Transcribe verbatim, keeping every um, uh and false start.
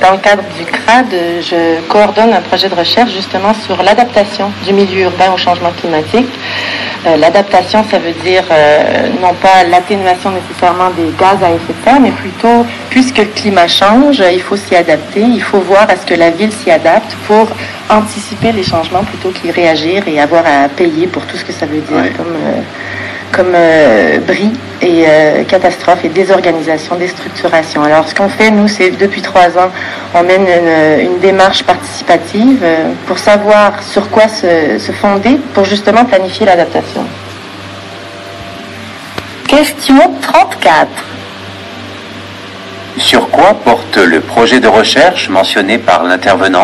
dans le cadre du C R A D, je coordonne un projet de recherche justement sur l'adaptation du milieu urbain au changement climatique. Euh, l'adaptation, ça veut dire euh, non pas l'atténuation nécessairement des gaz à effet de serre, mais plutôt, puisque le climat change, il faut s'y adapter, il faut voir à ce que la ville s'y adapte pour anticiper les changements plutôt qu'y réagir et avoir à payer pour tout ce que ça veut dire ouais. comme... Euh, comme euh, bris et euh, catastrophes et désorganisation, déstructuration. Alors, ce qu'on fait, nous, c'est depuis trois ans, on mène une, une démarche participative euh, pour savoir sur quoi se, se fonder pour justement planifier l'adaptation. Question trente-quatre. Sur quoi porte le projet de recherche mentionné par l'intervenante ?